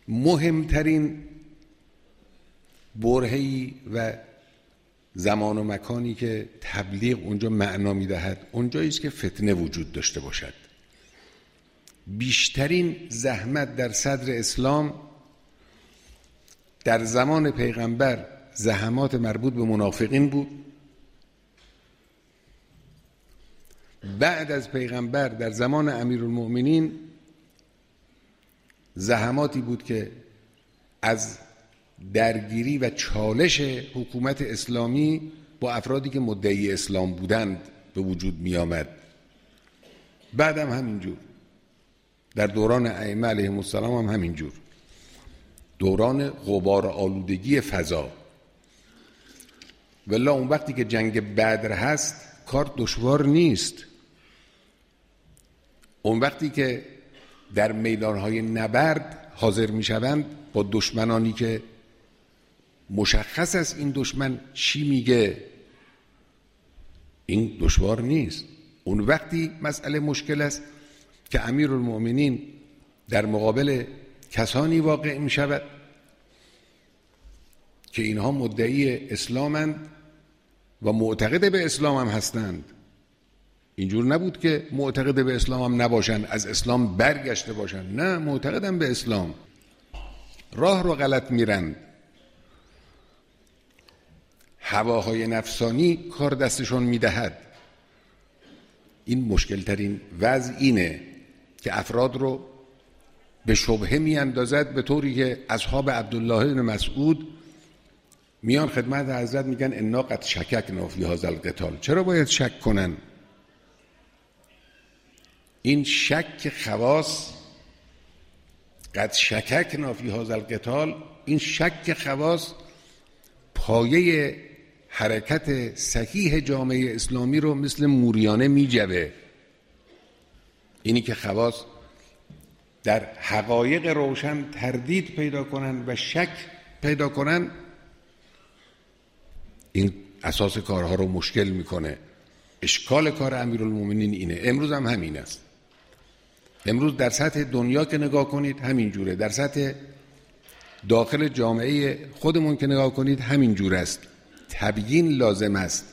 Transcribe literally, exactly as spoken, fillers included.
مهمترین برهه‌ای و زمان و مکانی که تبلیغ اونجا معنا می‌دهد اونجایی است که فتنه وجود داشته باشد. بیشترین زحمت در صدر اسلام در زمان پیغمبر زحمات مربوط به منافقین بود. بعد از پیغمبر در زمان امیرالمؤمنین زحماتی بود که از درگیری و چالش حکومت اسلامی با افرادی که مدعی اسلام بودند به وجود می آمد. بعد هم همینجور، در دوران ائمه علیهم السلام هم همینجور، دوران غبار آلودگی فضا. والله اون وقتی که جنگ بدر هست کار دشوار نیست. اون وقتی که در میدانهای نبرد حاضر می شوند با دشمنانی که مشخص است این دشمن چی میگه، این دشوار نیست. اون وقتی مسئله مشکل است که امیرالمؤمنین در مقابل کسانی واقع می شود که اینها مدعی اسلامند و معتقد به اسلام هم هستند. اینجور نبود که معتقد به اسلام هم نباشند، از اسلام برگشته باشند. نه، معتقدن به اسلام، راه رو غلط میرند. هواهای نفسانی کار دستشون میدهد. این مشکل ترین وضع اینه که افراد رو به شبهه میاندازد، به طوری که اصحاب عبدالله بن مسعود میان خدمت حضرت میگن انا قد شککنا فی هذا القتال. چرا باید شک کنن؟ این شک خواص، قد شککنا فی هذا القتال، این شک خواص پایه حرکت صحیح جامعه اسلامی رو مثل موریانه میجوه. اینی که خواص در حقایق روشن تردید پیدا کنن و شک پیدا کنن، این اساس کارها رو مشکل میکنه. اشکال کار امیرالمومنین اینه. امروز هم همین است. امروز در سطح دنیا که نگاه کنید همین جوره، در سطح داخل جامعه خودمون که نگاه کنید همین جور است. تبیین لازم است.